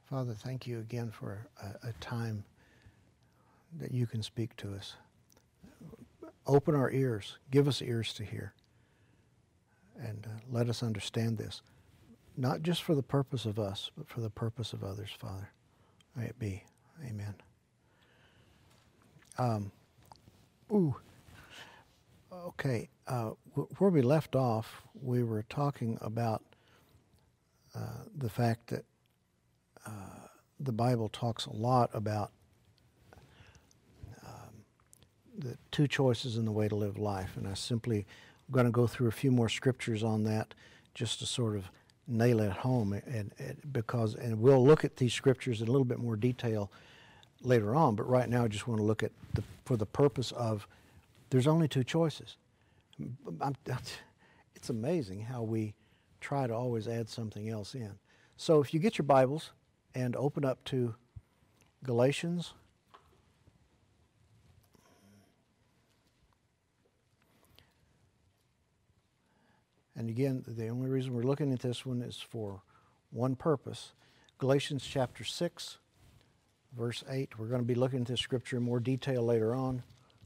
Father, thank you again for a time that you can speak to us. Open our ears. Give us ears to hear. And let us understand this, not just for the purpose of us, but for the purpose of others, Father. May it be. Amen. Okay. Where we left off, we were talking about the fact that the Bible talks a lot about the two choices in the way to live life. And I'm going to go through a few more scriptures on that just to sort of nail it home. And we'll look at these scriptures in a little bit more detail later on. But right now I just want to look at for the purpose of there's only two choices. It's amazing how we try to always add something else in. So if you get your Bibles and open up to Galatians. And again, the only reason we're looking at this one is for one purpose. Galatians chapter 6, verse 8. We're going to be looking at this scripture in more detail later on.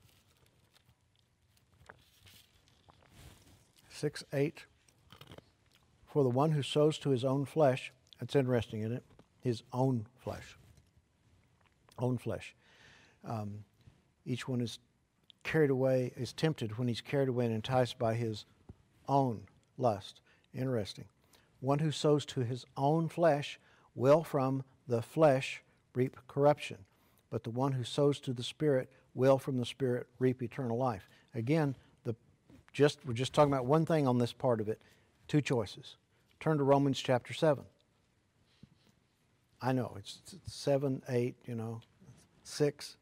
6:8. For the one who sows to his own flesh, that's interesting, isn't it? His own flesh. Own flesh. Each one is carried away, is tempted when he's carried away and enticed by his own lust. Interesting. One who sows to his own flesh will from the flesh reap corruption, but the one who sows to the Spirit will from the Spirit reap eternal life. Again, we're just talking about one thing on this part of it, two choices. Turn to Romans chapter 7. I know, it's 7, 8, 6.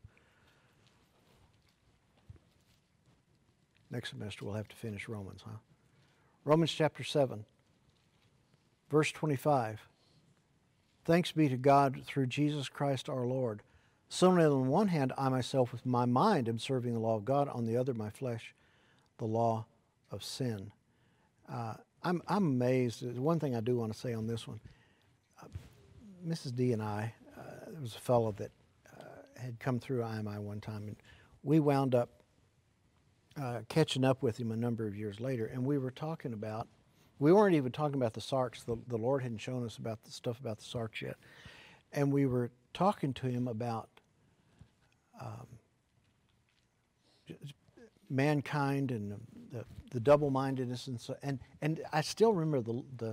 Next semester we'll have to finish Romans, huh? Romans chapter 7, verse 25. Thanks be to God through Jesus Christ our Lord. So that on one hand I myself with my mind am serving the law of God, on the other my flesh the law of sin. I'm amazed. One thing I do want to say on this one. Mrs. D and I, there was a fellow that had come through IMI one time, and we wound up catching up with him a number of years later, and we weren't even talking about the sarks. The Lord hadn't shown us about the stuff about the sarks yet. And we were talking to him about mankind and the double-mindedness and I still remember the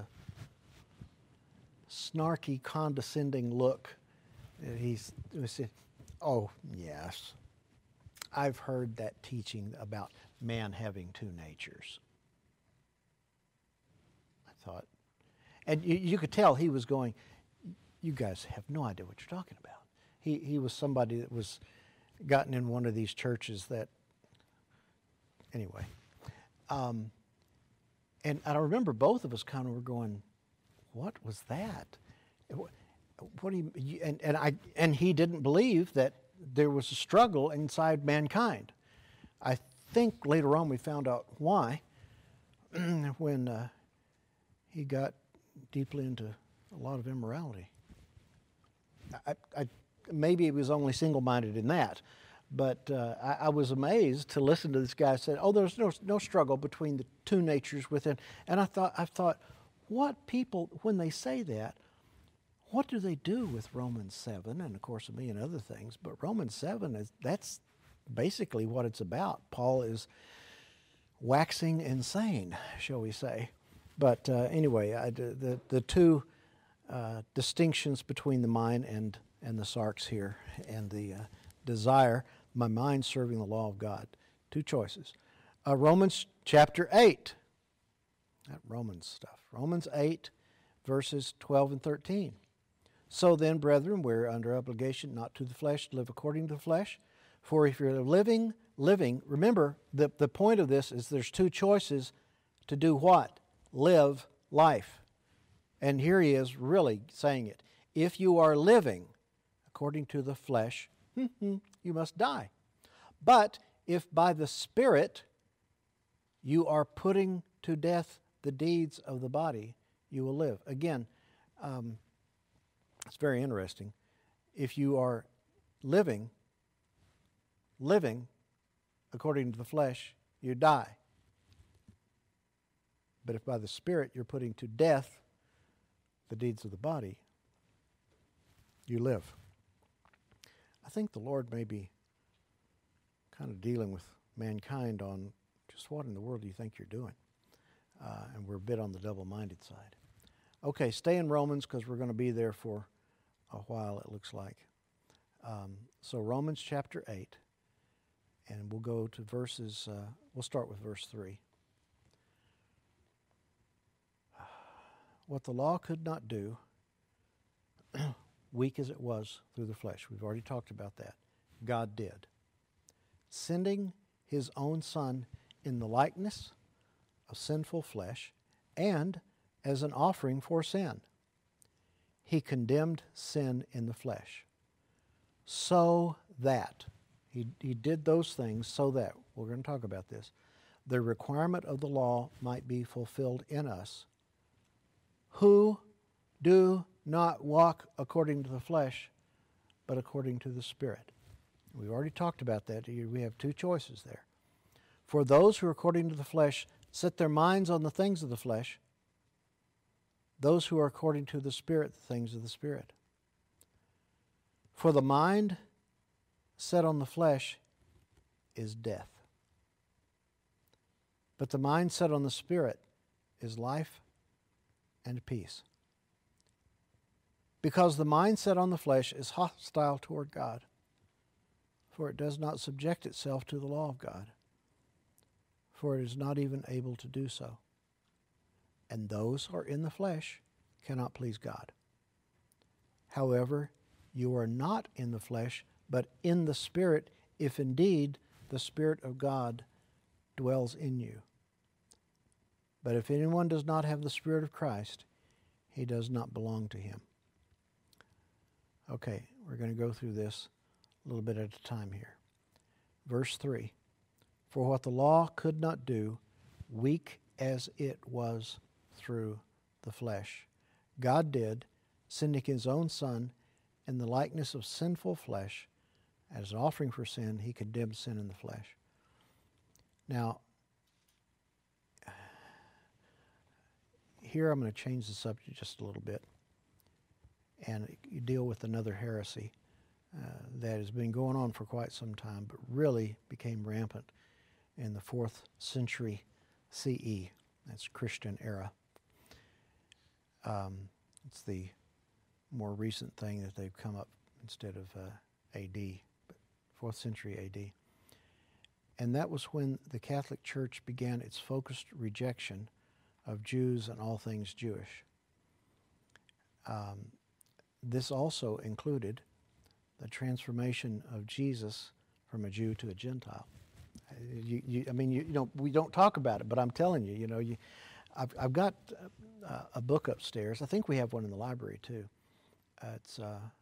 snarky, condescending look that he said, "Oh, yes, I've heard that teaching about man having two natures." I thought, and you could tell he was going, "You guys have no idea what you're talking about." He was somebody that was gotten in one of these churches that, anyway. And I remember both of us kind of were going, "What was that? What do you?" And he didn't believe that there was a struggle inside mankind. I think later on we found out why when he got deeply into a lot of immorality. Maybe he was only single-minded in that, but I was amazed to listen to this guy say, "Oh, there's no struggle between the two natures within." And I thought, what people, when they say that, what do they do with Romans 7? And of course, a million other things. But Romans 7 that's basically what it's about. Paul is waxing insane, shall we say? But anyway, the two distinctions between the mind and the sarx here, and the desire, my mind serving the law of God. Two choices. Romans chapter 8. That Romans stuff. Romans 8, verses 12 and 13. So then, brethren, we're under obligation not to the flesh to live according to the flesh. For if you're living, remember, the point of this is there's two choices to do what? Live life. And here he is really saying it. If you are living according to the flesh, you must die. But if by the Spirit you are putting to death the deeds of the body, you will live. Again, It's very interesting. If you are living according to the flesh, you die. But if by the Spirit you're putting to death the deeds of the body, you live. I think the Lord may be kind of dealing with mankind on just what in the world do you think you're doing? And we're a bit on the double-minded side. Okay, stay in Romans because we're going to be there for a while, it looks like. So Romans chapter 8, and we'll go to verses, we'll start with verse 3. What the law could not do, weak as it was through the flesh. We've already talked about that. God did. Sending His own Son in the likeness of sinful flesh and as an offering for sin. He condemned sin in the flesh. So that, he did those things so that, we're going to talk about this, the requirement of the law might be fulfilled in us, who do not walk according to the flesh, but according to the Spirit. We've already talked about that. We have two choices there. For those who are according to the flesh set their minds on the things of the flesh, those who are according to the Spirit, the things of the Spirit. For the mind set on the flesh is death, but the mind set on the Spirit is life and peace. Because the mind set on the flesh is hostile toward God, for it does not subject itself to the law of God, for it is not even able to do so. And those who are in the flesh cannot please God. However, you are not in the flesh, but in the Spirit, if indeed the Spirit of God dwells in you. But if anyone does not have the Spirit of Christ, he does not belong to Him. Okay, we're going to go through this a little bit at a time here. Verse 3, for what the law could not do, weak as it was through the flesh, God did, sending His own Son in the likeness of sinful flesh. As an offering for sin, He condemned sin in the flesh. Now, here I'm going to change the subject just a little bit and you deal with another heresy that has been going on for quite some time, but really became rampant in the 4th century CE. That's Christian era. It's the more recent thing that they've come up instead of AD, but 4th century AD. And that was when the Catholic Church began its focused rejection of Jews and all things Jewish. This also included the transformation of Jesus from a Jew to a Gentile. We don't talk about it, but I'm telling you, I've got a book upstairs. I think we have one in the library too. It's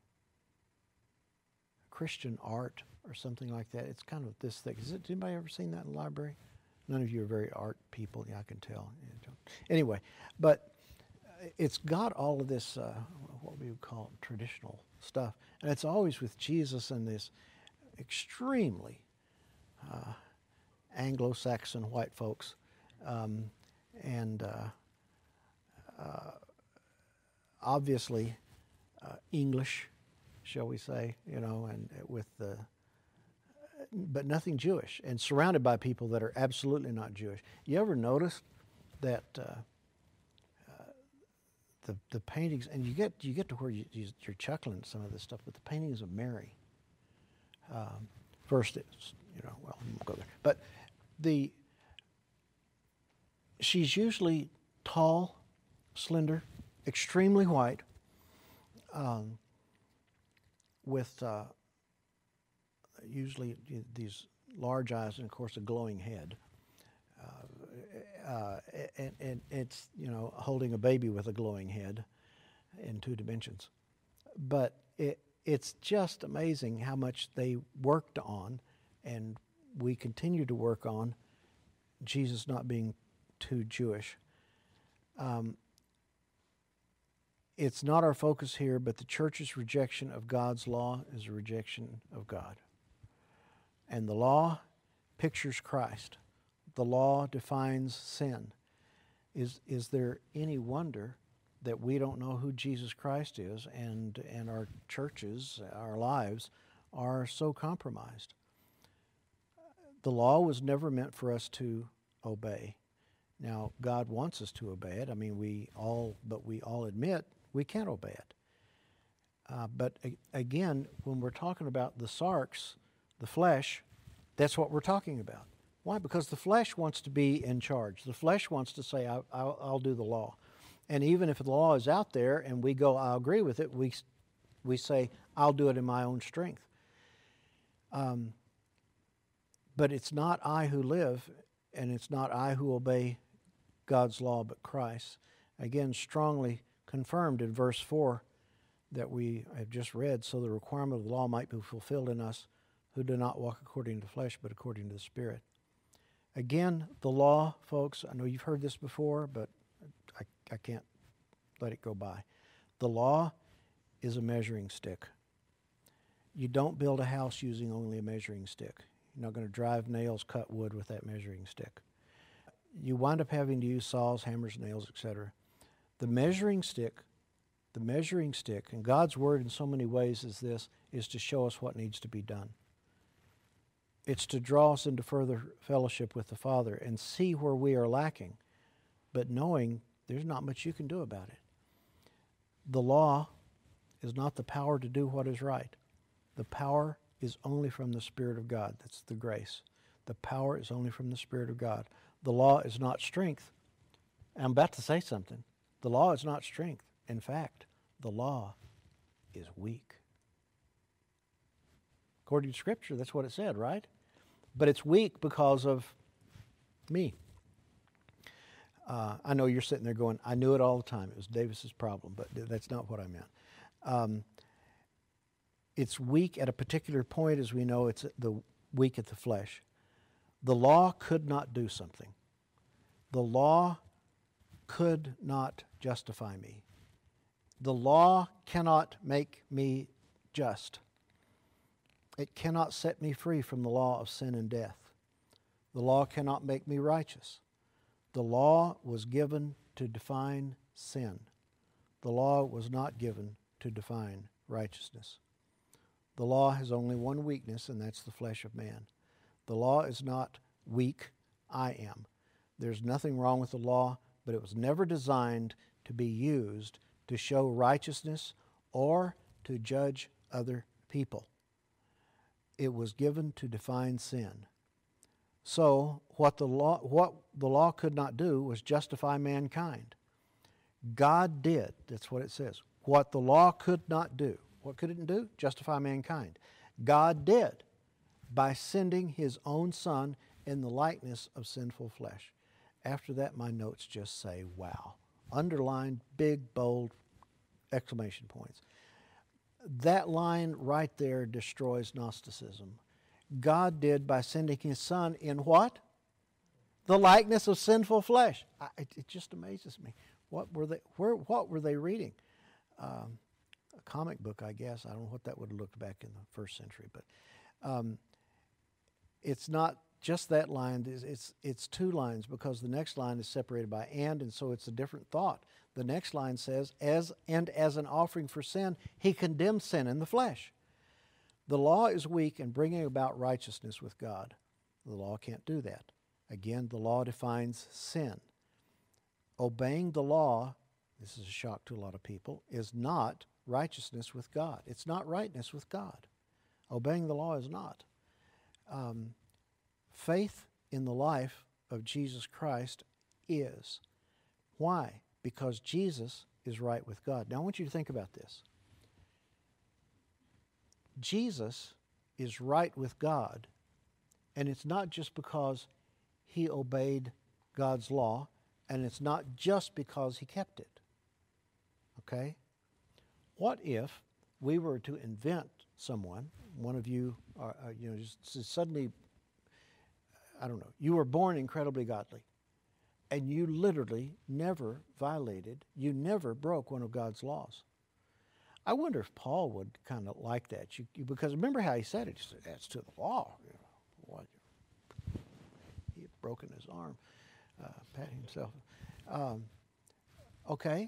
Christian art or something like that. It's kind of this thick. Has anybody ever seen that in the library? None of you are very art people, I can tell. Anyway, but it's got all of this, what we would call traditional stuff. And it's always with Jesus and this extremely Anglo-Saxon white folks. Obviously English, shall we say, and with the, but nothing Jewish, and surrounded by people that are absolutely not Jewish. You ever notice that the paintings, and you get to where you're chuckling at some of this stuff, but the paintings of Mary, first it's, well, I won't go there, but she's usually tall, slender, extremely white, with usually these large eyes and, of course, a glowing head. And it's, holding a baby with a glowing head in 2 dimensions. But it's just amazing how much they worked on, and we continue to work on, Jesus not being too Jewish. It's not our focus here, but the church's rejection of God's law is a rejection of God. And the law pictures Christ. The law defines sin. Is there any wonder that we don't know who Jesus Christ is, and our churches, our lives, are so compromised? The law was never meant for us to obey. Now, God wants us to obey it. I mean, we all admit we can't obey it. But again, when we're talking about the sarx, the flesh, that's what we're talking about. Why? Because the flesh wants to be in charge. The flesh wants to say, I'll do the law. And even if the law is out there and we go, I'll agree with it, we say, I'll do it in my own strength. But it's not I who live, and it's not I who obey God's law, but Christ. Again, strongly confirmed in verse 4 that we have just read, so the requirement of the law might be fulfilled in us who do not walk according to the flesh, but according to the Spirit. Again, the law, folks, I know you've heard this before, but I can't let it go by. The law is a measuring stick. You don't build a house using only a measuring stick. You're not going to drive nails, cut wood with that measuring stick. You wind up having to use saws, hammers, nails, etc. The measuring stick, and God's Word in so many ways is to show us what needs to be done. It's to draw us into further fellowship with the Father and see where we are lacking, but knowing there's not much you can do about it. The law is not the power to do what is right. The power is only from the Spirit of God. That's the grace. The power is only from the Spirit of God. The law is not strength. I'm about to say something. The law is not strength. In fact, the law is weak. According to Scripture, that's what it said, right? But it's weak because of me. I know you're sitting there going, I knew it all the time. It was Davis's problem, but that's not what I meant. It's weak at a particular point, as we know, it's weak at the flesh. The law could not do something. The law could not justify me. The law cannot make me just. It cannot set me free from the law of sin and death. The law cannot make me righteous. The law was given to define sin. The law was not given to define righteousness. The law has only one weakness, and that's the flesh of man. The law is not weak, I am. There's nothing wrong with the law, but it was never designed to be used to show righteousness or to judge other people. It was given to define sin. So what the law could not do was justify mankind. God did. That's what it says. What the law could not do. What could it do? Justify mankind. God did by sending His own Son in the likeness of sinful flesh. After that, my notes just say, wow. Underlined, big, bold, exclamation points. That line right there destroys Gnosticism. God did by sending His Son in what? The likeness of sinful flesh. It just amazes me. What were they reading? A comic book, I guess. I don't know what that would have looked back in the first century, but it's not just that line. It's two lines, because the next line is separated by and so it's a different thought. The next line says, as an offering for sin, He condemned sin in the flesh. The law is weak in bringing about righteousness with God. The law can't do that. Again, the law defines sin. Obeying the law, this is a shock to a lot of people, is not righteousness with God. It's not rightness with God. Obeying the law is not. Faith in the life of Jesus Christ is. Why? Because Jesus is right with God. Now I want you to think about this. Jesus is right with God, and it's not just because He obeyed God's law, and it's not just because He kept it. Okay? What if we were to invent someone, one of you, just suddenly, I don't know, you were born incredibly godly, and you literally never violated, you never broke one of God's laws. I wonder if Paul would kind of like that, because remember how he said it. He said, "That's to the law." What? He had broken his arm, patting himself. Okay.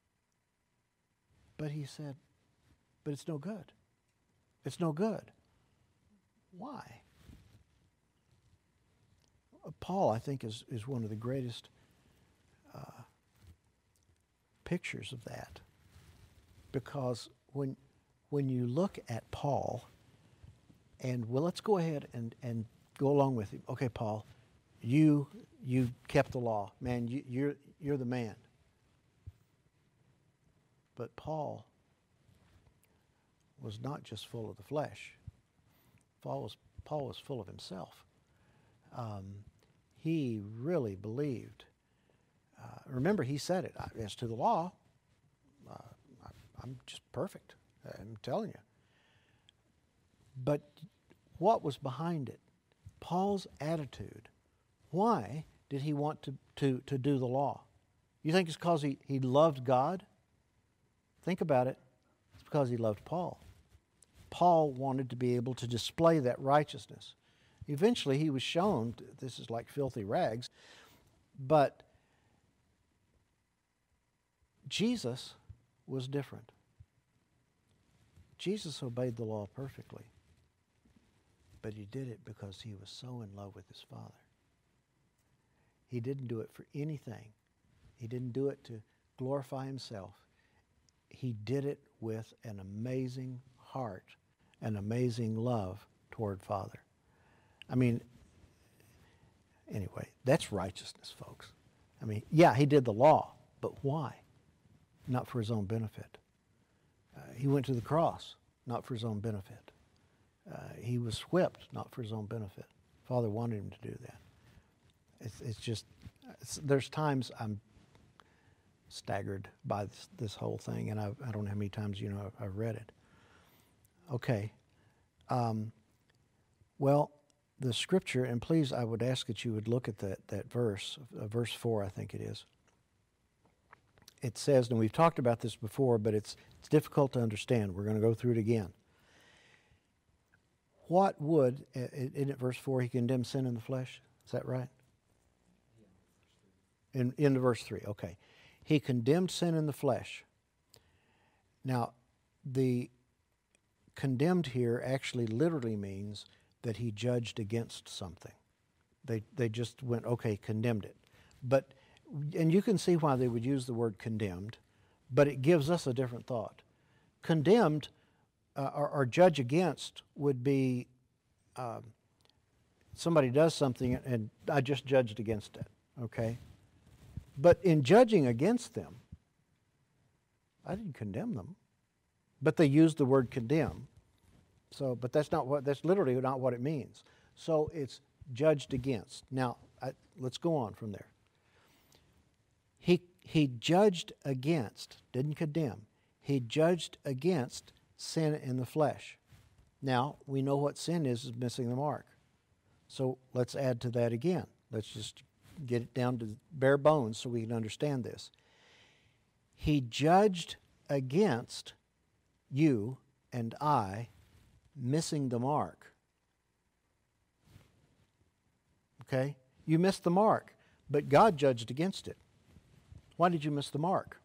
But he said, but it's no good. It's no good. Why? Paul, I think, is one of the greatest pictures of that. Because when you look at Paul, and well, let's go ahead and go along with him. Okay, Paul, you kept the law, man. You're the man. But Paul was not just full of the flesh. Paul was full of himself. He really believed. Remember, he said it. As to the law, I'm just perfect. I'm telling you. But what was behind it? Paul's attitude. Why did he want to do the law? You think it's because he loved God? Think about it. It's because he loved Paul. Paul wanted to be able to display that righteousness. Eventually, he was shown this is like filthy rags, but Jesus was different. Jesus obeyed the law perfectly, but he did it because he was so in love with his Father. He didn't do it for anything. He didn't do it to glorify himself. He did it with an amazing heart, an amazing love toward Father. I mean, anyway, that's righteousness, folks. I mean, yeah, he did the law, but why? Not for his own benefit. He went to the cross, not for his own benefit. He was whipped, not for his own benefit. Father wanted him to do that. It's just, there's times I'm staggered by this whole thing, and I don't know how many times I've read it. Okay. Well, the scripture, and please, I would ask that you would look at that verse, verse 4, I think it is. It says, and we've talked about this before, but it's difficult to understand. We're going to go through it again. What would, in verse 4, he condemned sin in the flesh? Is that right? In verse 3, okay. He condemned sin in the flesh. Now, the condemned here actually literally means that he judged against something. They just went, okay, condemned it. But, and you can see why they would use the word condemned, but it gives us a different thought. Condemned or judge against would be somebody does something and I just judged against it, okay? But in judging against them, I didn't condemn them, but they used the word condemn. So, but that's literally not what it means. So it's judged against. Now, let's go on from there. He judged against, didn't condemn. He judged against sin in the flesh. Now, we know what sin is missing the mark. So let's add to that again. Let's just get it down to bare bones so we can understand this. He judged against you and I missing the mark. Okay? You missed the mark, but God judged against it. Why did you miss the mark?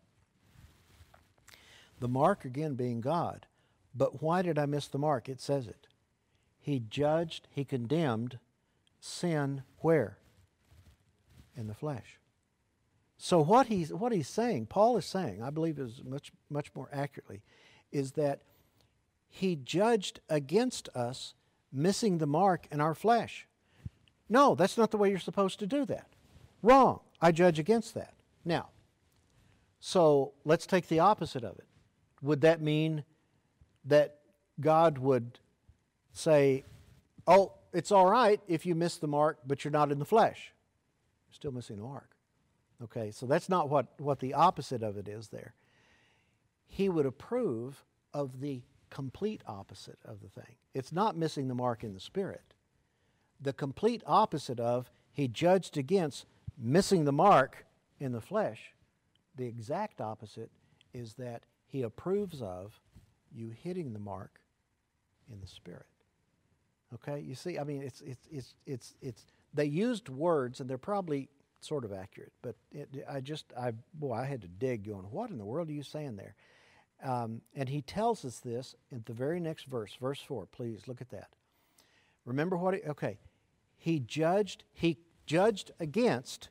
The mark, again, being God. But why did I miss the mark? It says it. He judged, he condemned sin where? In the flesh. So what he's saying, Paul is saying, I believe is much more accurately, is that he judged against us missing the mark in our flesh. No, that's not the way you're supposed to do that. Wrong. I judge against that. Now, so let's take the opposite of it. Would that mean that God would say, oh, it's all right if you miss the mark, but you're not in the flesh? You're still missing the mark. Okay, so that's not what the opposite of it is there. He would approve of the complete opposite of the thing. It's not missing the mark in the spirit. The complete opposite of he judged against Missing the mark in the flesh, the exact opposite is that He approves of you hitting the mark in the Spirit. Okay, you see, I mean, it's they used words, and they're probably sort of accurate, but I had to dig, going, what in the world are you saying there? And He tells us this in the very next verse, verse 4. Please look at that. Remember what? He judged against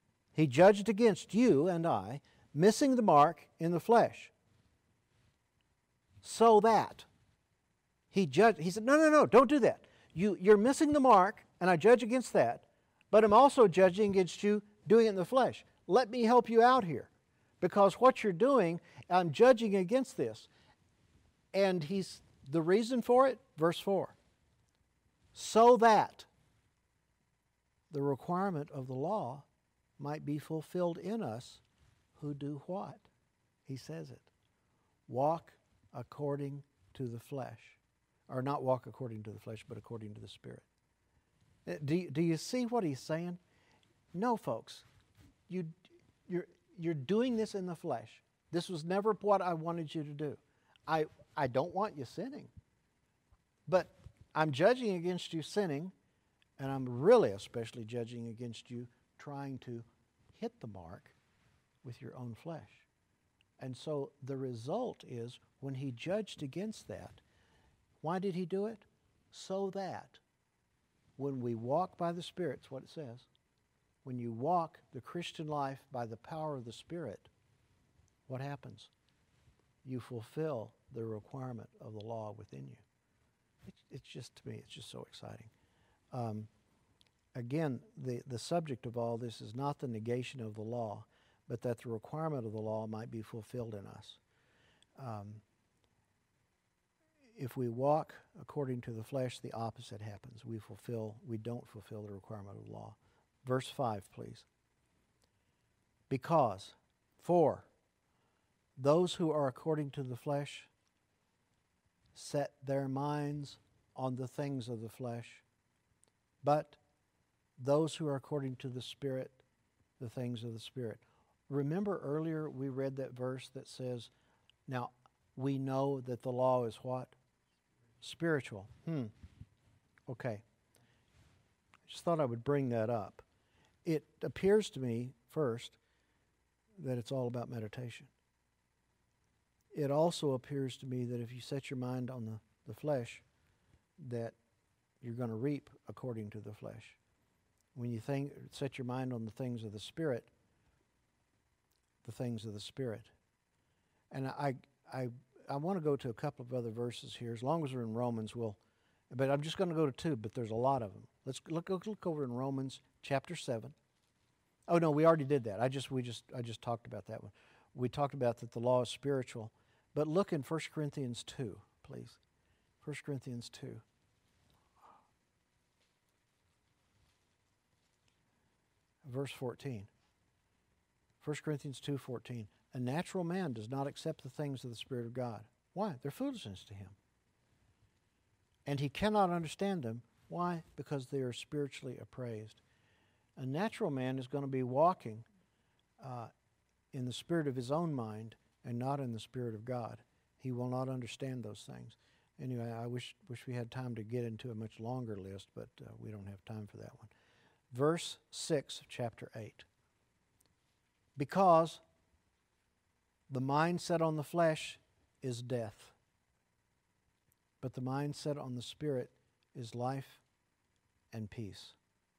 you and I, missing the mark in the flesh, so that He said, no, don't do that. You're missing the mark, and I judge against that, but I'm also judging against you doing it in the flesh. Let me help you out here, because what you're doing, I'm judging against this. And the reason for it, verse 4, so that the requirement of the law might be fulfilled in us who do what? He says it. Walk according to the flesh. Or not walk according to the flesh, but according to the Spirit. Do you see what he's saying? No, folks. You're doing this in the flesh. This was never what I wanted you to do. I don't want you sinning. But I'm judging against you sinning, and I'm really especially judging against you trying to hit the mark with your own flesh. And so the result is, when He judged against that, why did He do it? So that when we walk by the Spirit, it's what it says, when you walk the Christian life by the power of the Spirit, what happens? You fulfill the requirement of the law within you. It's just, to me, it's just so exciting. Again, the subject of all this is not the negation of the law, but that the requirement of the law might be fulfilled in us. If we walk according to the flesh, the opposite happens. We don't fulfill the requirement of the law. Verse 5, please. Because, for those who are according to the flesh set their minds on the things of the flesh, but those who are according to the Spirit, the things of the Spirit. Remember earlier we read that verse that says, now we know that the law is what? Spiritual. Okay. I just thought I would bring that up. It appears to me, first, that it's all about meditation. It also appears to me that if you set your mind on the flesh, that you're going to reap according to the flesh. When you set your mind on the things of the Spirit, the things of the Spirit. And I want to go to a couple of other verses here. As long as we're in Romans, but I'm just going to go to two, but there's a lot of them. Let's look over in Romans chapter 7. Oh no, we already did that. I just talked about that one. We talked about that the law is spiritual. But look in 1 Corinthians 2, please. 1 Corinthians 2. Verse 14. 1 Corinthians 2:14. A natural man does not accept the things of the Spirit of God. Why? They're foolishness to him. And he cannot understand them. Why? Because they are spiritually appraised. A natural man is going to be walking in the spirit of his own mind and not in the Spirit of God. He will not understand those things. Anyway, I wish we had time to get into a much longer list, but we don't have time for that one. Verse 6 of chapter 8. Because the mind set on the flesh is death, but the mind set on the Spirit is life and peace.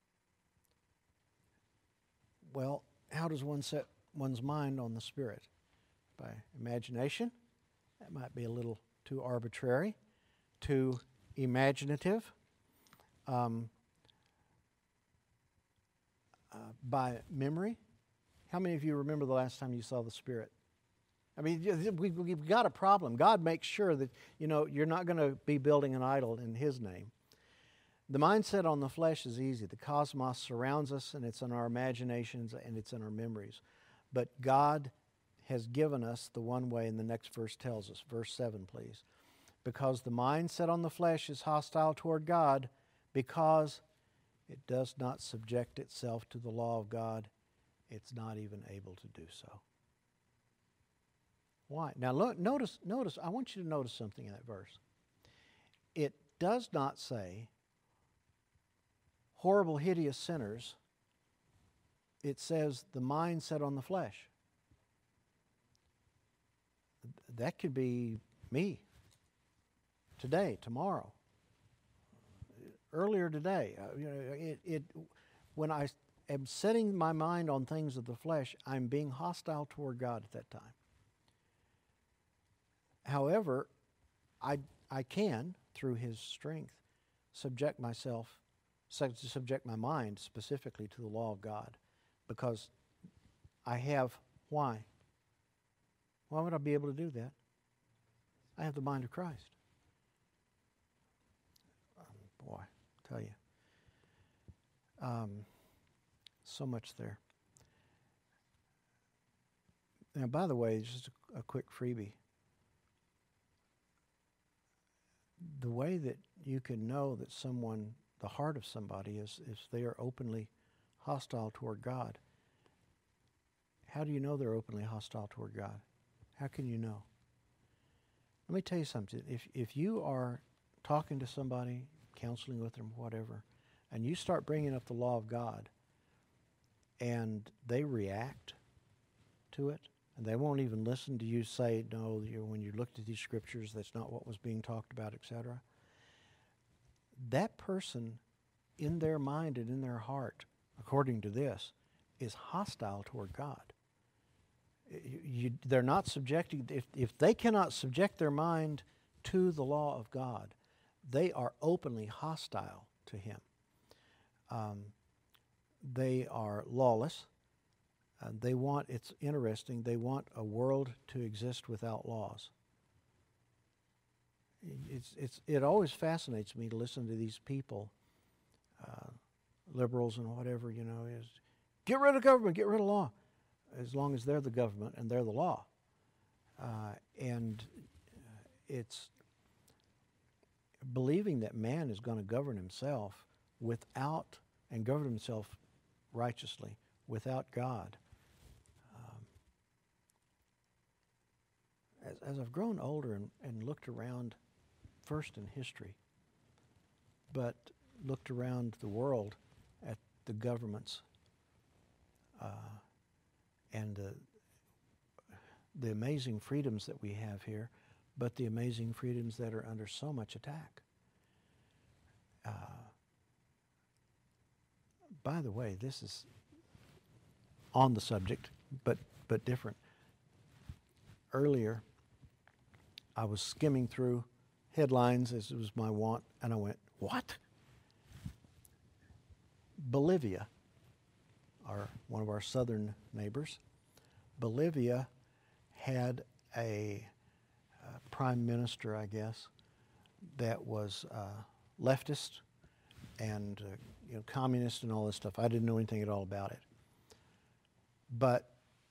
Well, how does one set one's mind on the Spirit? By imagination? That might be a little too arbitrary, too imaginative. By memory? How many of you remember the last time you saw the Spirit? I mean, we've got a problem. God makes sure that, you're not going to be building an idol in His name. The mindset on the flesh is easy. The cosmos surrounds us, and it's in our imaginations, and it's in our memories. But God has given us the one way, and the next verse tells us. Verse 7, please. Because the mindset on the flesh is hostile toward God, because it does not subject itself to the law of God, it's not even able to do so. Why? Now look, notice, I want you to notice something in that verse. It does not say horrible, hideous sinners. It says the mind set on the flesh. That could be me. Today, tomorrow, earlier today. When I am setting my mind on things of the flesh, I'm being hostile toward God at that time. However, I can, through His strength, subject my mind specifically to the law of God, because I have, why? Why would I be able to do that? I have the mind of Christ. Boy, I tell you. So much there. Now, by the way, just a quick freebie. The way that you can know that someone, the heart of somebody, is if they are openly hostile toward God. How do you know they're openly hostile toward God? How can you know? Let me tell you something. If you are talking to somebody, counseling with them, whatever, and you start bringing up the law of God, and they react to it, and they won't even listen to you say, no, when you looked at these scriptures, that's not what was being talked about, etc. That person, in their mind and in their heart, according to this, is hostile toward God. They're not subjecting, if they cannot subject their mind to the law of God, they are openly hostile to Him. They are lawless. It's interesting, they want a world to exist without laws. It always fascinates me to listen to these people, liberals and whatever, is get rid of government, get rid of law, as long as they're the government and they're the law. It's believing that man is going to govern himself and govern himself righteously without God. As I've grown older and looked around, first in history, but looked around the world at the governments and the amazing freedoms that we have here, but the amazing freedoms that are under so much attack. By the way, this is on the subject, but different. Earlier, I was skimming through headlines, as it was my wont, and I went, what? Bolivia, one of our southern neighbors, Bolivia had a prime minister, I guess, that was leftist and communist and all this stuff. I didn't know anything at all about it. But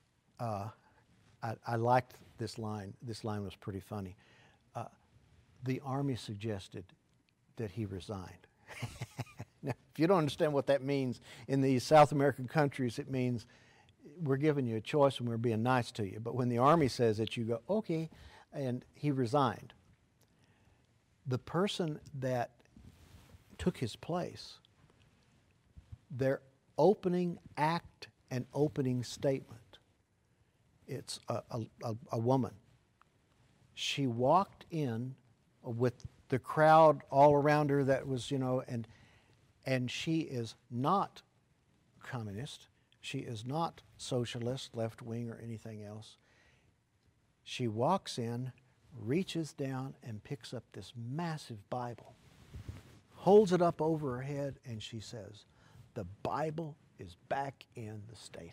I liked this line. This line was pretty funny. The army suggested that he resigned. Now, if you don't understand what that means, in these South American countries, it means we're giving you a choice and we're being nice to you. But when the army says it, you go, okay, and he resigned. The person that took his place, their opening act and opening statement, it's a woman. She walked in with the crowd all around her that was, and she is not communist. She is not socialist, left wing, or anything else. She walks in, reaches down, and picks up this massive Bible, holds it up over her head, and she says, "The Bible is back in the State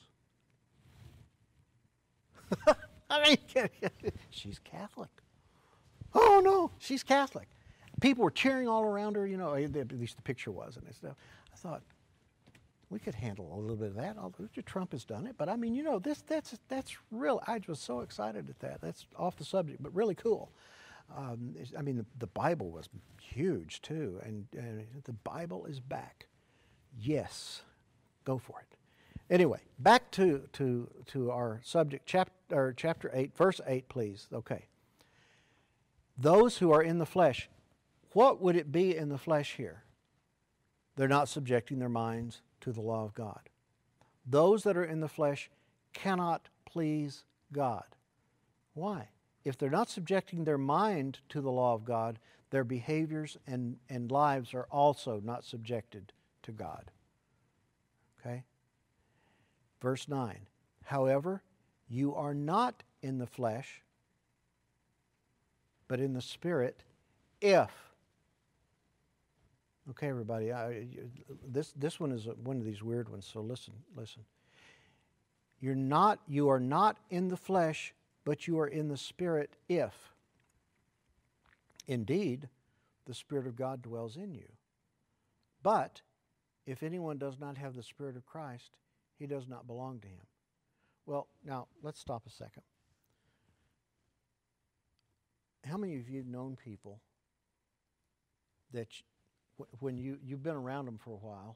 House." I mean, she's Catholic. Oh no, she's Catholic. People were cheering all around her, at least the picture was and stuff. I thought, we could handle a little bit of that. Although Trump has done it, but I mean, that's real. I was so excited at that. That's off the subject, but really cool. I mean, the Bible was huge too, and the Bible is back. Yes, go for it. Anyway, back to our subject, chapter 8, verse 8, please. Okay. Those who are in the flesh, what would it be in the flesh here? They're not subjecting their minds to the law of God. Those that are in the flesh cannot please God. Why? If they're not subjecting their mind to the law of God, their behaviors and lives are also not subjected to God. Okay? Verse 9. However, you are not in the flesh, but in the Spirit, if. Okay, everybody, this one is one of these weird ones, so listen. You are not in the flesh, but you are in the Spirit if, indeed, the Spirit of God dwells in you. But if anyone does not have the Spirit of Christ, he does not belong to him. Well, now, let's stop a second. How many of you have known people that when you've been around them for a while,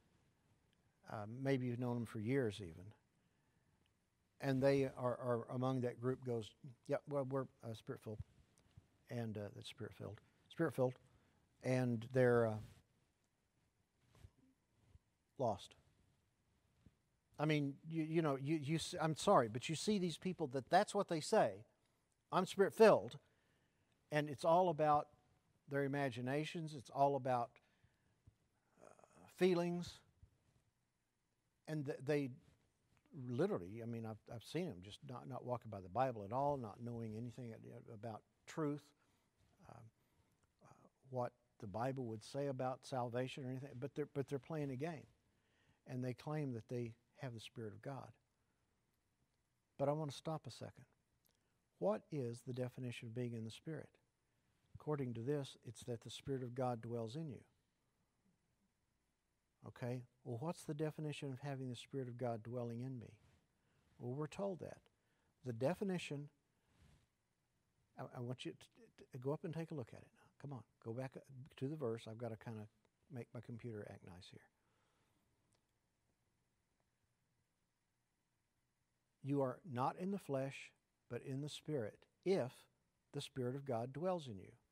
maybe you've known them for years even, and they are among that group goes, yeah, well, we're Spirit-filled, and that's Spirit-filled, and they're lost. I mean, I'm sorry, but you see these people that's what they say. I'm Spirit-filled, and it's all about their imaginations. It's all about feelings, and they literally, I mean, I've seen them just not walking by the Bible at all, not knowing anything about truth, what the Bible would say about salvation or anything. But they're playing a game, and they claim that they have the Spirit of God. But I want to stop a second. What is the definition of being in the Spirit? According to this, it's that the Spirit of God dwells in you. Okay? Well, what's the definition of having the Spirit of God dwelling in me? Well, we're told that. The definition, I want you to go up and take a look at it now. Come on, go back to the verse. I've got to kind of make my computer act nice here. You are not in the flesh, but in the Spirit, if the Spirit of God dwells in you.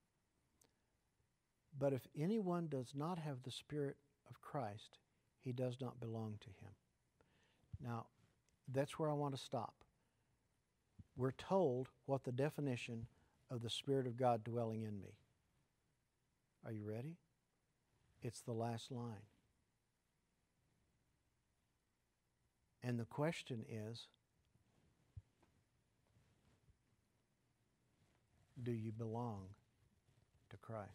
But if anyone does not have the Spirit of Christ, he does not belong to him. Now, that's where I want to stop. We're told what the definition of the Spirit of God dwelling in me. Are you ready? It's the last line. And the question is, do you belong to Christ?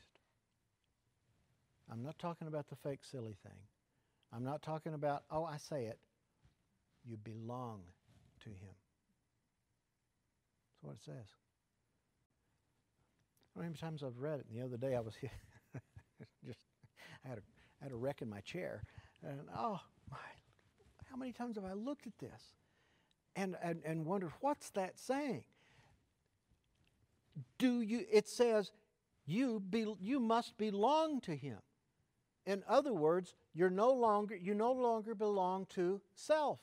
I'm not talking about the fake silly thing. I'm not talking about, oh, I say it. You belong to him. That's what it says. How many times I've read it? And the other day I was I had a wreck in my chair, and oh my, how many times have I looked at this and wondered, what's that saying? It says you must belong to him. In other words, you no longer belong to self.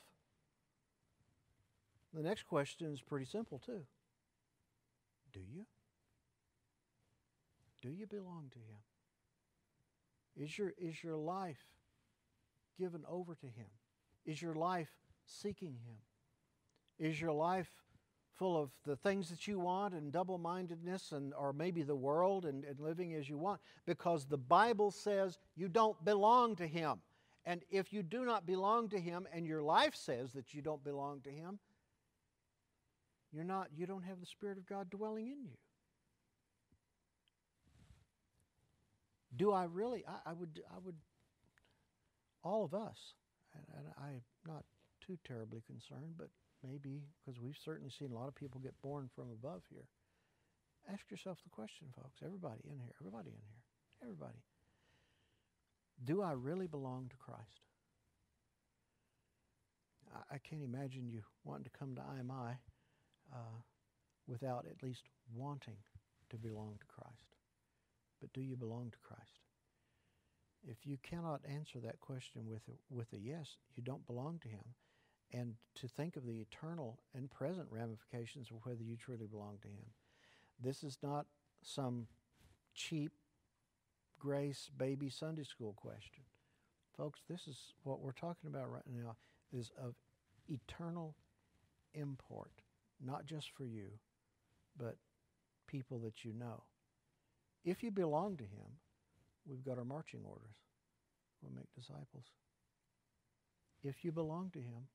The next question is pretty simple too. Do you? Do you belong to him? Is your life given over to him? Is your life seeking him? Is your life full of the things that you want and double-mindedness or maybe the world and living as you want? Because the Bible says you don't belong to him. And if you do not belong to him and your life says that you don't belong to him, you don't have the Spirit of God dwelling in you. Do I really? I would, all of us, and I'm not too terribly concerned, but maybe, because we've certainly seen a lot of people get born from above here. Ask yourself the question, folks. Everybody in here. Everybody. Do I really belong to Christ? I can't imagine you wanting to come to IMI without at least wanting to belong to Christ. But do you belong to Christ? If you cannot answer that question with a yes, you don't belong to Him. And to think of the eternal and present ramifications of whether you truly belong to Him. This is not some cheap grace baby Sunday school question. Folks, this is what we're talking about right now, is of eternal import, not just for you, but people that you know. If you belong to Him, we've got our marching orders. We'll make disciples. If you belong to Him,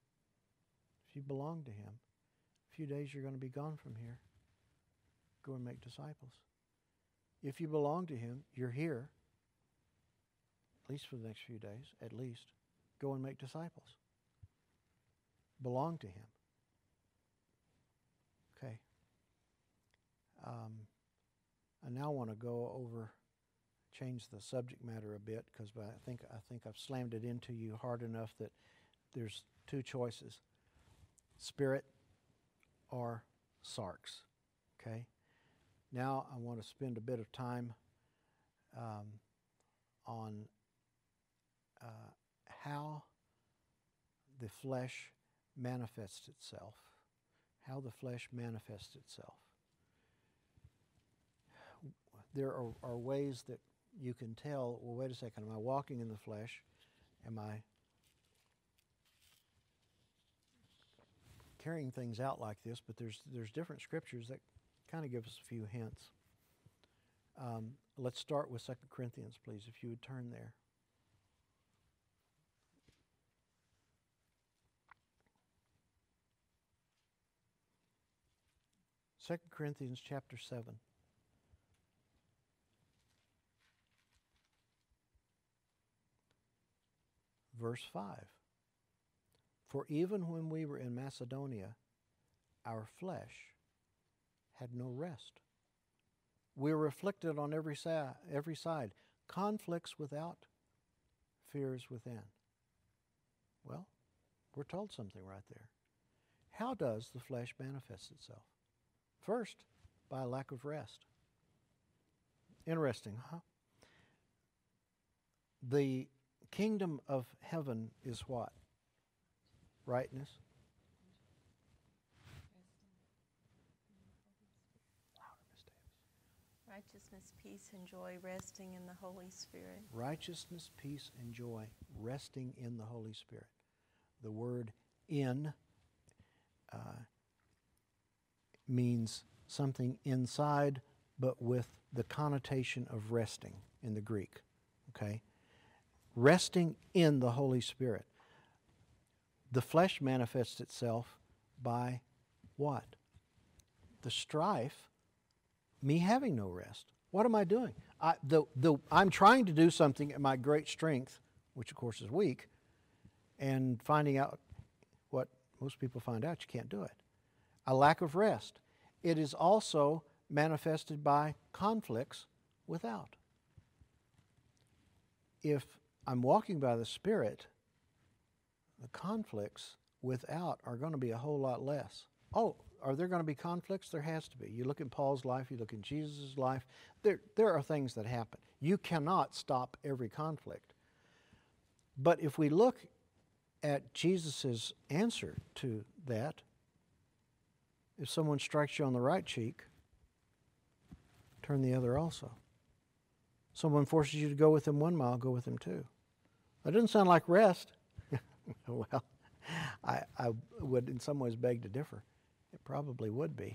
a few days you're going to be gone from here. Go and make disciples. If you belong to Him, you're here, at least for the next few days, at least. Go and make disciples. Belong to Him. Okay. I now want to go over, change the subject matter a bit, because I think I've slammed it into you hard enough that there's two choices: Spirit or sarx. Okay. Now I want to spend a bit of time on how the flesh manifests itself. How the flesh manifests itself. There are ways that you can tell, well, wait a second, am I walking in the flesh? Am I carrying things out like this? But there's different scriptures that kind of give us a few hints. Let's start with 2 Corinthians, please, if you would turn there. Second Corinthians chapter 7. Verse 5. For even when we were in Macedonia, our flesh had no rest. We were afflicted on every side, conflicts without, fears within. Well, we're told something right there. How does the flesh manifest itself? First, by a lack of rest. Interesting, huh? The kingdom of heaven is what? Rightness. Righteousness, peace, and joy, resting in the Holy Spirit. Righteousness, peace, and joy, resting in the Holy Spirit. The word "in" means something inside, but with the connotation of resting in the Greek. Okay? Resting in the Holy Spirit. The flesh manifests itself by what? The strife, me having no rest. What am I doing? I'm trying to do something at my great strength, which of course is weak, and finding out what most people find out, you can't do it. A lack of rest. It is also manifested by conflicts without. If I'm walking by the Spirit, the conflicts without are going to be a whole lot less. Oh, are there going to be conflicts? There has to be. You look at Paul's life, you look in Jesus' life, there are things that happen. You cannot stop every conflict. But if we look at Jesus' answer to that, if someone strikes you on the right cheek, turn the other also. Someone forces you to go with them 1 mile, go with them 2. That doesn't sound like rest. Well, I would in some ways beg to differ. It probably would be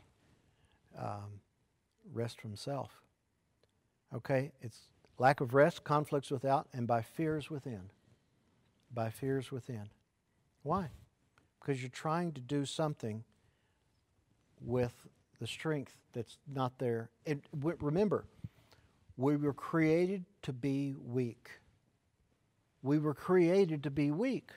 rest from self. Okay, it's lack of rest, conflicts without, and by fears within. By fears within. Why? Because you're trying to do something with the strength that's not there. And remember, we were created to be weak. We were created to be weak.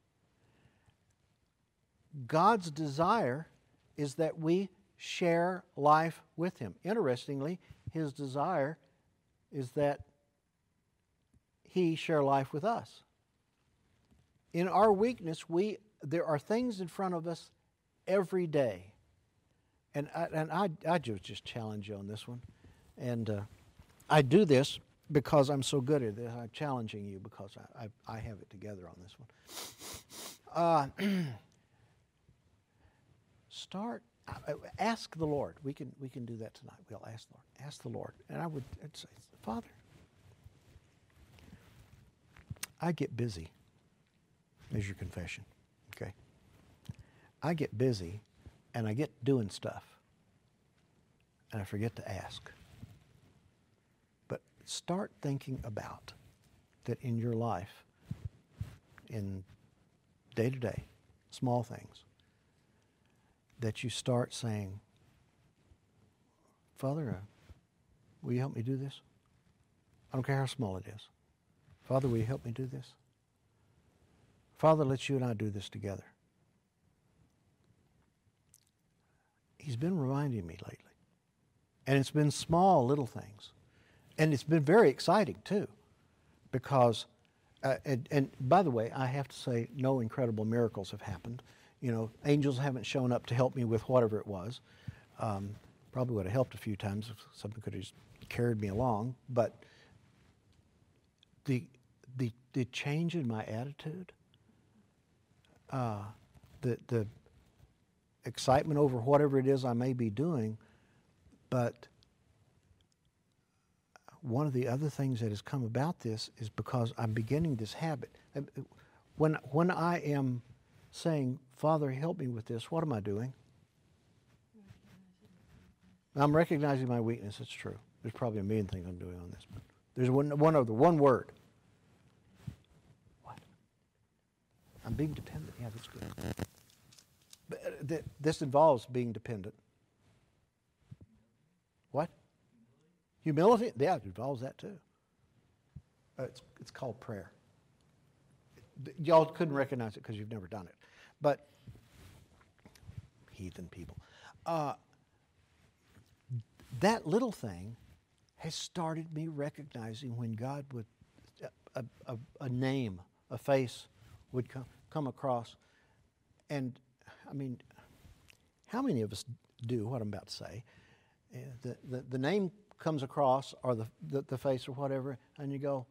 God's desire is that we share life with Him. Interestingly, His desire is that He share life with us. In our weakness, there are things in front of us every day. And I just challenge you on this one. And I do this because I'm so good at this. I'm challenging you because I have it together on this one. Ask the Lord. We can do that tonight. We'll ask the Lord. Ask the Lord. And I'd say, Father, I get busy. There's your confession. Okay? I get busy and I get doing stuff and I forget to ask. But start thinking about that in your life, in day-to-day, small things, that you start saying, Father, will you help me do this? I don't care how small it is. Father, will you help me do this? Father, let you and I do this together. He's been reminding me lately. And it's been small little things. And it's been very exciting too. Because, and by the way, I have to say no incredible miracles have happened. You know, angels haven't shown up to help me with whatever it was. Probably would have helped a few times if something could have just carried me along. But the change in my attitude, the excitement over whatever it is I may be doing, but one of the other things that has come about this is because I'm beginning this habit. When I am saying, Father, help me with this, what am I doing? I'm recognizing my weakness. It's true. There's probably a million things I'm doing on this, but there's one word. What? I'm being dependent. Yeah, that's good. But this involves being dependent. What? Humility? Yeah, it involves that too. It's called prayer. Y'all couldn't recognize it because you've never done it. But, heathen people. That little thing has started me recognizing when God would, a name, a face would come across. And, I mean, how many of us do what I'm about to say? The name comes across, or the face or whatever, and you go,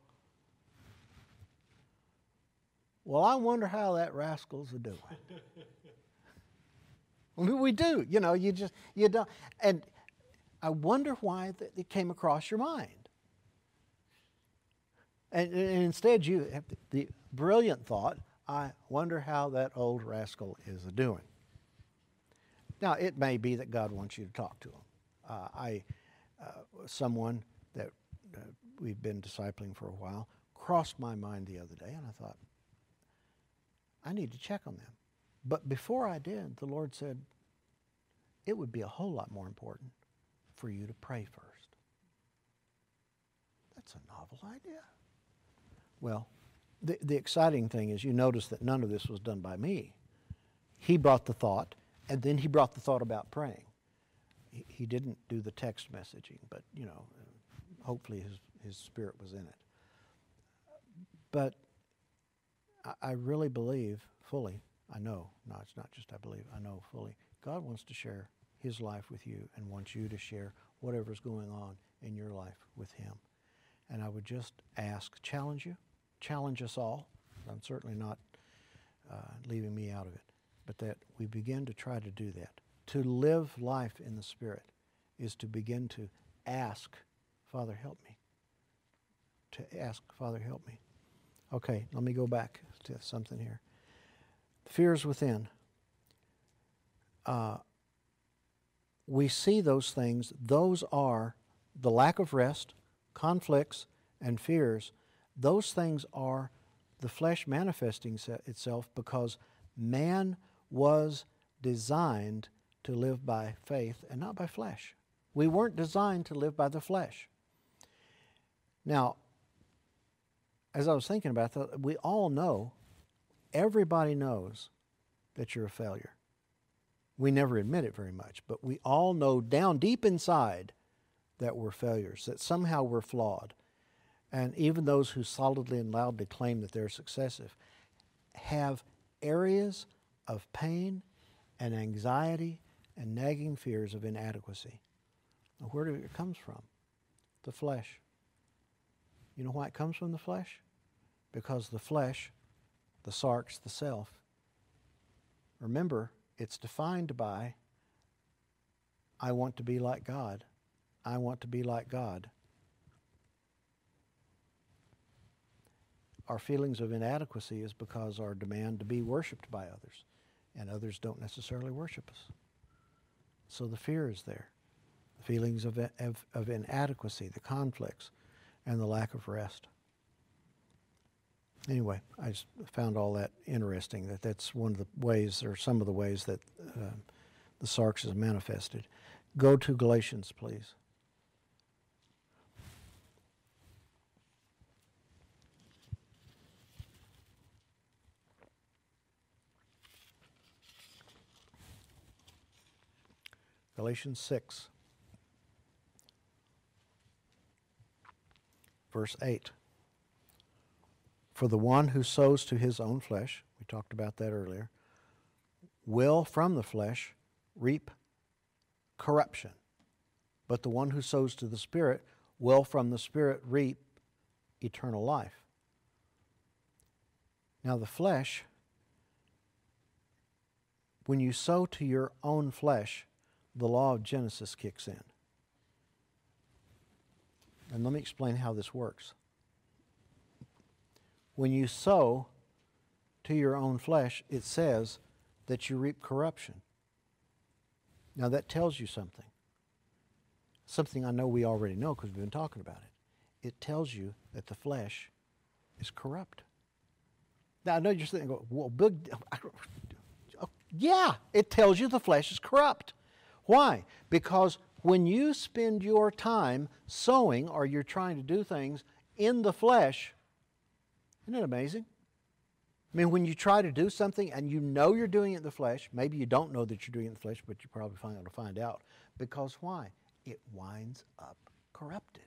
well, I wonder how that rascal's a doing. I mean, we do. You know, you don't. And I wonder why it came across your mind. And instead you have the brilliant thought, I wonder how that old rascal is a doing. Now, it may be that God wants you to talk to him. Someone that we've been discipling for a while crossed my mind the other day, and I thought, I need to check on them. But before I did, the Lord said, it would be a whole lot more important for you to pray first. That's a novel idea. Well, the exciting thing is you notice that none of this was done by me. He brought the thought, and then he brought the thought about praying. He didn't do the text messaging, but, you know, hopefully his spirit was in it. But I really believe fully, I know, no, it's not just I believe, I know fully, God wants to share his life with you and wants you to share whatever's going on in your life with him. And I would just challenge us all. I'm certainly not leaving me out of it, but that we begin to try to do that. To live life in the Spirit is to begin to ask, Father, help me. To ask, Father, help me. Okay, let me go back to something here. Fears within. We see those things. Those are the lack of rest, conflicts, and fears. Those things are the flesh manifesting itself because man was designed to live by faith and not by flesh. We weren't designed to live by the flesh. Now, as I was thinking about that, we all know, everybody knows that you're a failure. We never admit it very much, but we all know down deep inside that we're failures, that somehow we're flawed. And even those who solidly and loudly claim that they're successive have areas of pain and anxiety and nagging fears of inadequacy. Now, where do it comes from? The flesh. You know why it comes from the flesh? Because the flesh, the sarx, the self, remember, it's defined by, I want to be like God. I want to be like God. Our feelings of inadequacy is because our demand to be worshipped by others, and others don't necessarily worship us. So the fear is there. The feelings of inadequacy, the conflicts, and the lack of rest. Anyway, I just found all that interesting, that's one of the ways, or some of the ways that the sarx is manifested. Go to Galatians, please. Galatians 6, verse 8. For the one who sows to his own flesh, we talked about that earlier, will from the flesh reap corruption. But the one who sows to the Spirit will from the Spirit reap eternal life. Now the flesh, when you sow to your own flesh, the law of Genesis kicks in. And let me explain how this works. When you sow to your own flesh, it says that you reap corruption. Now that tells you something. Something I know we already know because we've been talking about it. It tells you that the flesh is corrupt. Now I know you're sitting there going, well, yeah, it tells you the flesh is corrupt. Why? Because when you spend your time sowing or you're trying to do things in the flesh, isn't it amazing? I mean, when you try to do something and you know you're doing it in the flesh, maybe you don't know that you're doing it in the flesh, but you're probably going to find out. Because why? It winds up corrupted.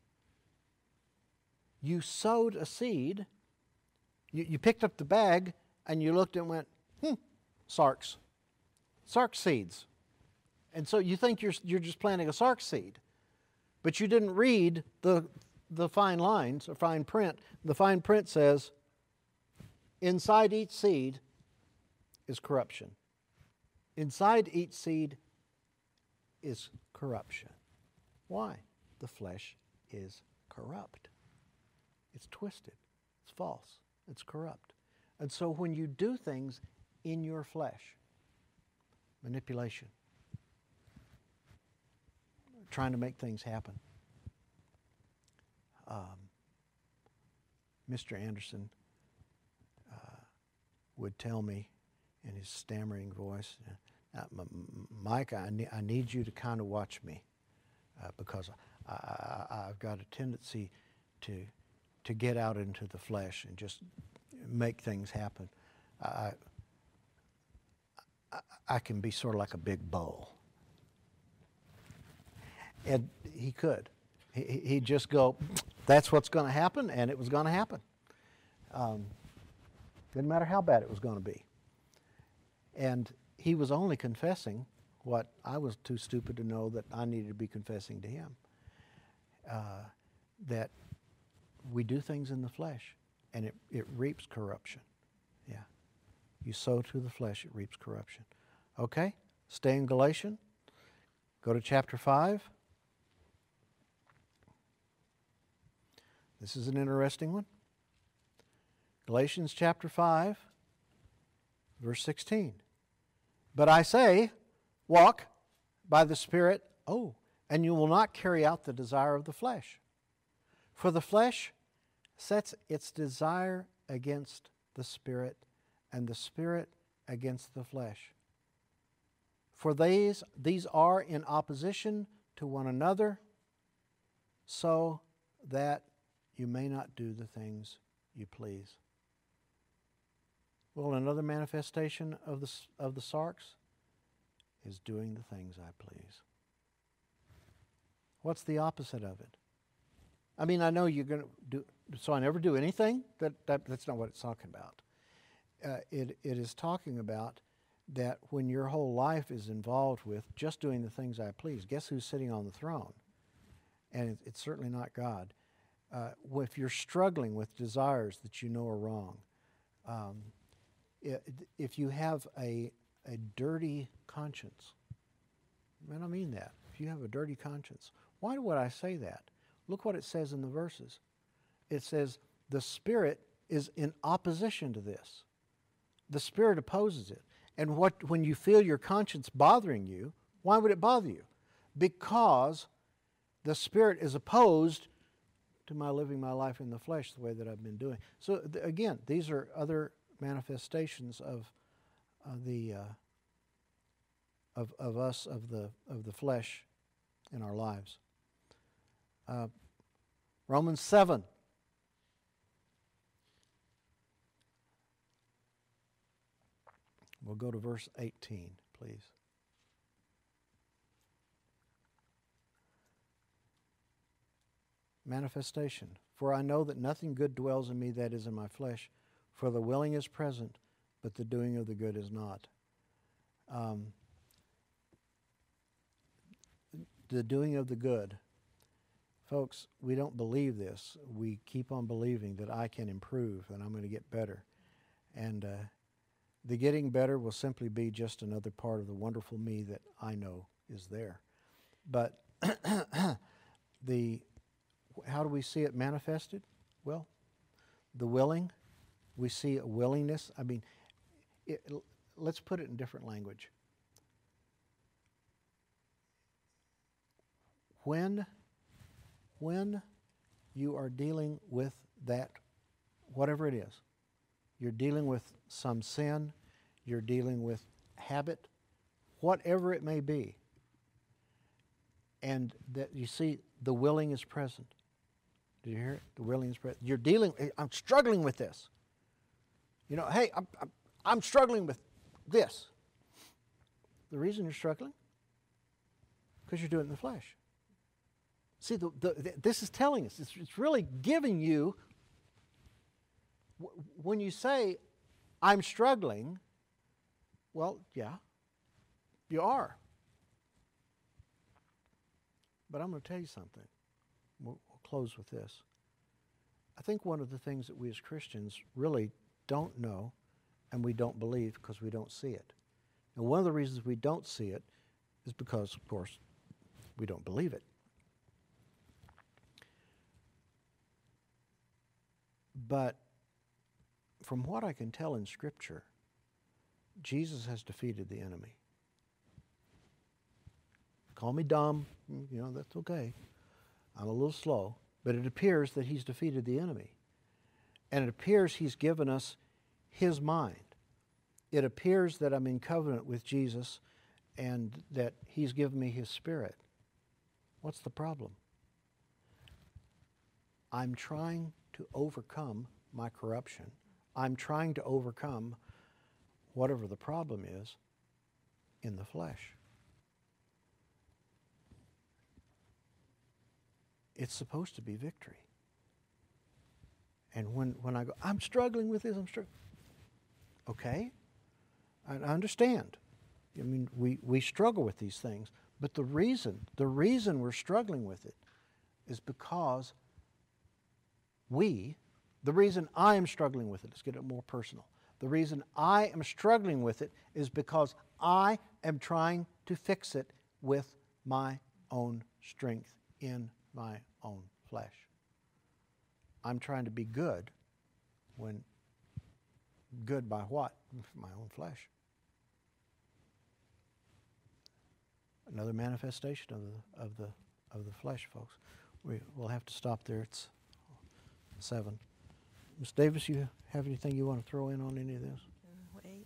You sowed a seed, you picked up the bag, and you looked and went, sarx seeds. And so you think you're just planting a sarx seed, but you didn't read the fine lines or fine print. The fine print says, inside each seed is corruption. Inside each seed is corruption. Why? The flesh is corrupt. It's twisted. It's false. It's corrupt. And so when you do things in your flesh, manipulation, trying to make things happen. Mr. Anderson would tell me in his stammering voice, Mike, I need you to kind of watch me because I've got a tendency to get out into the flesh and just make things happen. I can be sort of like a big bull. And he could. He'd just go, that's what's going to happen, and it was going to happen. Didn't matter how bad it was going to be. And he was only confessing what I was too stupid to know that I needed to be confessing to him. That we do things in the flesh, and it reaps corruption. Yeah. You sow to the flesh, it reaps corruption. Okay? Stay in Galatians. Go to chapter 5. This is an interesting one. Galatians chapter 5, verse 16. But I say, walk by the Spirit, and you will not carry out the desire of the flesh. For the flesh sets its desire against the Spirit, and the Spirit against the flesh. For these are in opposition to one another, so that you may not do the things you please. Well, another manifestation of the sarx is doing the things I please. What's the opposite of it? I mean, I know you're going to do, so I never do anything? That's not what it's talking about. It is talking about that when your whole life is involved with just doing the things I please, guess who's sitting on the throne? And it's certainly not God. if you're struggling with desires that you know are wrong, if you have a dirty conscience, and I mean that, if you have a dirty conscience, why would I say that? Look what it says in the verses. It says the Spirit is in opposition to this. The Spirit opposes it. And when you feel your conscience bothering you, why would it bother you? Because the Spirit is opposed to my living my life in the flesh the way that I've been doing. So again, these are other manifestations of the flesh in our lives. Romans 7. We'll go to verse 18, please. Manifestation. For I know that nothing good dwells in me, that is in my flesh. For the willing is present, but the doing of the good is not. The doing of the good. Folks, we don't believe this. We keep on believing that I can improve and I'm going to get better. And the getting better will simply be just another part of the wonderful me that I know is there. But how do we see it manifested? Well, the willing, we see a willingness. I mean, let's put it in different language. When you are dealing with that, whatever it is, you're dealing with some sin, you're dealing with habit, whatever it may be, and that you see the willing is present. Did you hear it? The willing is present. You're dealing, I'm struggling with this. You know, hey, I'm struggling with this. The reason you're struggling? Because you're doing it in the flesh. See, this is telling us, it's really giving you, when you say, I'm struggling, well, yeah, you are. But I'm going to tell you something. We'll close with this. I think one of the things that we as Christians really don't know and we don't believe because we don't see it. And one of the reasons we don't see it is because, of course, we don't believe it. But from what I can tell in Scripture, Jesus has defeated the enemy. Call me dumb, you know, that's okay. I'm a little slow. But it appears that he's defeated the enemy. And it appears he's given us his mind. It appears that I'm in covenant with Jesus and that he's given me his Spirit. What's the problem? I'm trying to overcome my corruption. I'm trying to overcome whatever the problem is in the flesh. It's supposed to be victory. And when I go, I'm struggling with this, I'm struggling. Okay, I understand. I mean, we struggle with these things. But the reason we're struggling with it is because the reason I am struggling with it, let's get it more personal. The reason I am struggling with it is because I am trying to fix it with my own strength in my own flesh. I'm trying to be good when good by what? My own flesh. Another manifestation of the flesh, folks. We'll have to stop there. It's 7. Ms. Davis, you have anything you want to throw in on any of this? Wait.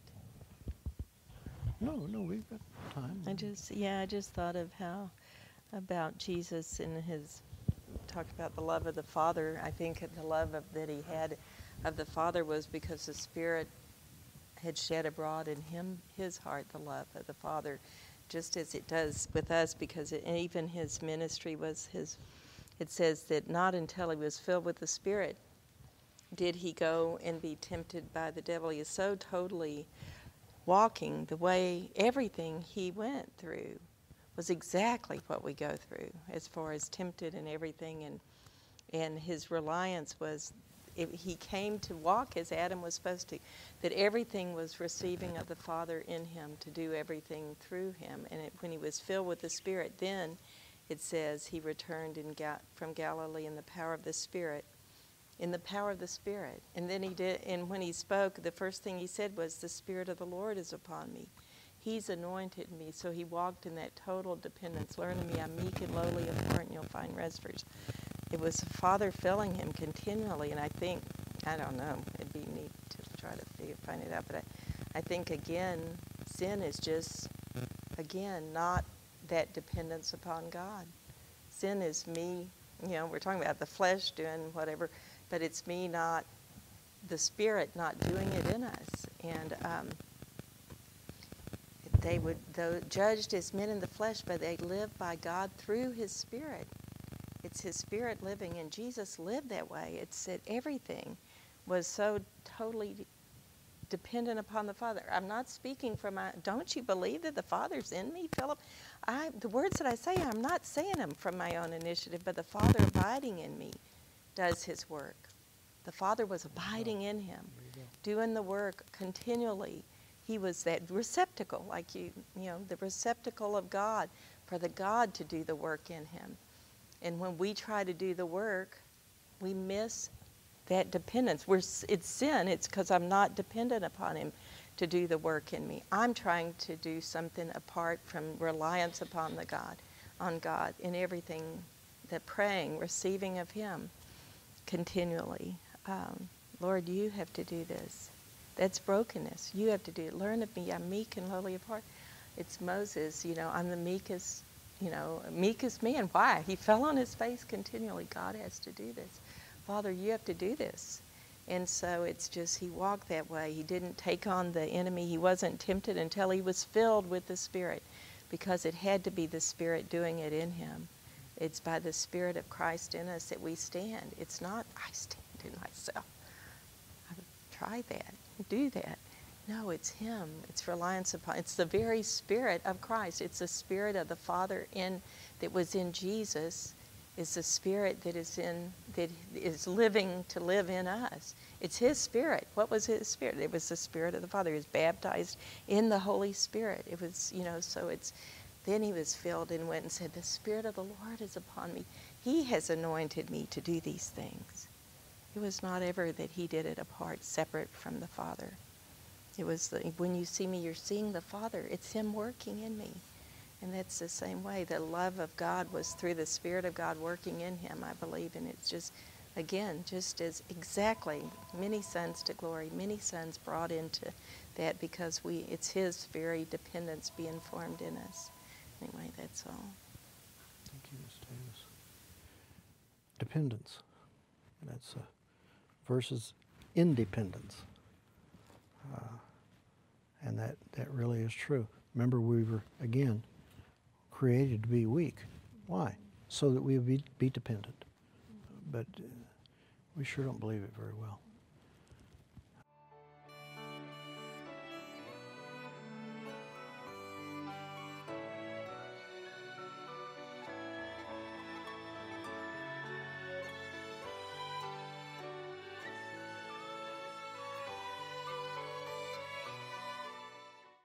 No, we've got time. I just thought of how about Jesus and his talk about the love of the Father. I think the love that he had of the Father was because the Spirit had shed abroad in his heart the love of the Father, just as it does with us, because and even his ministry was his. It says that not until he was filled with the Spirit did he go and be tempted by the devil. He is so totally walking the way everything he went through was exactly what we go through as far as tempted and everything. And his reliance was, he came to walk as Adam was supposed to, that everything was receiving of the Father in him to do everything through him. And when he was filled with the Spirit, then it says he returned from Galilee in the power of the Spirit. In the power of the Spirit. And then and when he spoke, the first thing he said was, the Spirit of the Lord is upon me. He's anointed me. So he walked in that total dependence. Learn of me, I'm meek and lowly of heart, and you'll find rest for yourself. It was the Father filling him continually. And I think, I don't know, it'd be neat to try to find it out. But I think, again, sin is just, again, not that dependence upon God. Sin is me, we're talking about the flesh doing whatever, but it's me, not the Spirit, not doing it in us. And they would, though judged as men in the flesh, but they live by God through his Spirit. It's his Spirit living, and Jesus lived that way. It's that everything was so totally dependent upon the Father. I'm not speaking from don't you believe that the Father's in me, Philip? The words that I say, I'm not saying them from my own initiative, but the Father abiding in me does his work. The Father was abiding in him, doing the work continually. He was that receptacle, like the receptacle of God, for the God to do the work in him. And when we try to do the work, we miss that dependence. It's sin. It's because I'm not dependent upon him to do the work in me. I'm trying to do something apart from reliance upon on God in everything, the praying, receiving of him continually. Lord, you have to do this. That's brokenness. You have to do it. Learn of me. I'm meek and lowly of heart. It's Moses, I'm the meekest, meekest man. Why? He fell on his face continually. God has to do this. Father, you have to do this. And so it's just, he walked that way. He didn't take on the enemy. He wasn't tempted until he was filled with the Spirit, because it had to be the Spirit doing it in him. It's by the Spirit of Christ in us that we stand. It's not, I stand in myself. Try that. Do that. No, it's him. It's reliance upon, it's the very Spirit of Christ. It's the Spirit of the Father that was in Jesus, is the Spirit that is living to live in us. It's his Spirit. What was his Spirit? It was the Spirit of the Father. He was baptized in the Holy Spirit. It was, so it's, then he was filled and went and said, the Spirit of the Lord is upon me. He has anointed me to do these things. It was not ever that he did it apart, separate from the Father. It was, when you see me, you're seeing the Father. It's him working in me. And that's the same way. The love of God was through the Spirit of God working in him, I believe. And it's just, again, just as exactly many sons to glory, many sons brought into that, because it's his very dependence being formed in us. Anyway, that's all. Thank you, Ms. Davis. Dependence. That's versus independence. And that really is true. Remember, we were, again, created to be weak. Why? So that we would be dependent. But we sure don't believe it very well.